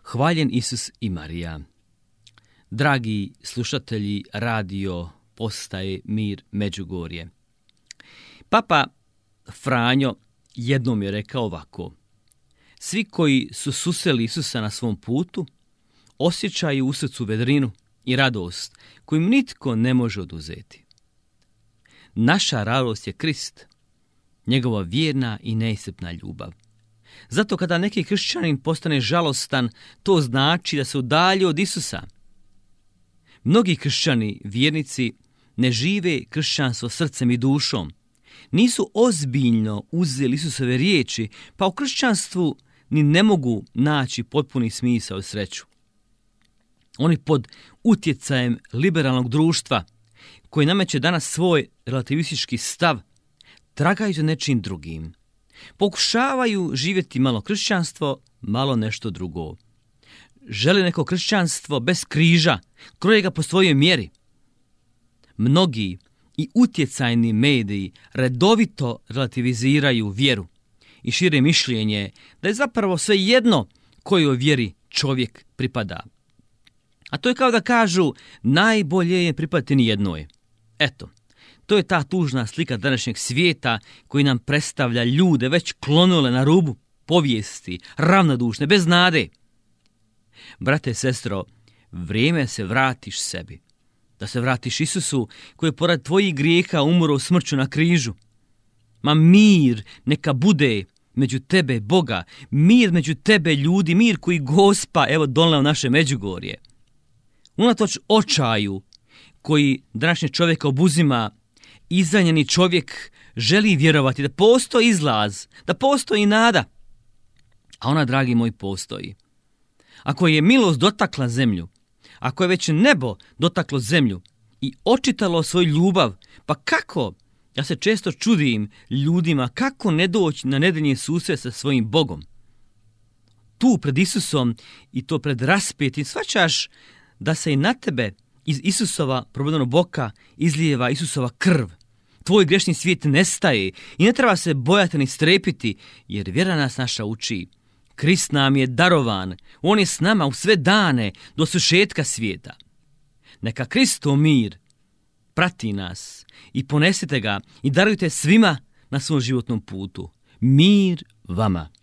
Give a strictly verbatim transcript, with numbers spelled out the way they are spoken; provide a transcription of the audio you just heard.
Hvaljen Isus i Marija. Dragi slušatelji radio postaje Mir Međugorje. Papa Franjo jednom je rekao ovako: svi koji su susreli Isusa na svom putu osjećaju u srcu vedrinu i radost koju im nitko ne može oduzeti. Naša radost je Krist, njegova vjerna i neiscrpna ljubav. Zato kada neki kršćanin postane žalostan, to znači da se udalji od Isusa. Mnogi kršćani, vjernici, ne žive kršćanstvo srcem i dušom. Nisu ozbiljno uzeli Isusove riječi, pa u kršćanstvu ni ne mogu naći potpuni smisao i sreću. Oni pod utjecajem liberalnog društva, koji nameće danas svoj relativistički stav, tragaju za nečim drugim. Pokušavaju živjeti malo kršćanstvo, malo nešto drugo. Žele neko kršćanstvo bez križa, kroje ga po svojoj mjeri. Mnogi i utjecajni mediji redovito relativiziraju vjeru i šire mišljenje da je zapravo sve jedno kojoj vjeri čovjek pripada. A to je kao da kažu najbolje je pripadati ni jednoj. Eto, to je ta tužna slika današnjeg svijeta koji nam predstavlja ljude već klonule na rubu povijesti, ravnodušne, bez nade. Brate i sestro, vrijeme se vratiš sebi. Da se vratiš Isusu koji je pored tvojih grijeha umro smrću na križu. Ma mir neka bude među tebe, Boga, mir među tebe, ljudi, mir koji Gospa evo donela u naše Međugorje. Unatoč očaju koji današnje čovjeka obuzima, izranjeni čovjek želi vjerovati da postoji izlaz, da postoji nada. A ona, dragi moji, postoji. Ako je milost dotakla zemlju, ako je već nebo dotaklo zemlju i očitalo svoju ljubav, pa kako? Ja se često čudim ljudima kako ne doći na nedeljni susret sa svojim Bogom. Tu pred Isusom i to pred raspetim shvaćaš da se i na tebe iz Isusova probudenog boka izlijeva Isusova krv. Tvoj grešni svijet nestaje i ne treba se bojati ni strepiti, jer vjera nas naša uči. Krist nam je darovan, on je s nama u sve dane do svršetka svijeta. Neka Kristov mir prati nas i ponesite ga i darujte svima na svom životnom putu. Mir vama.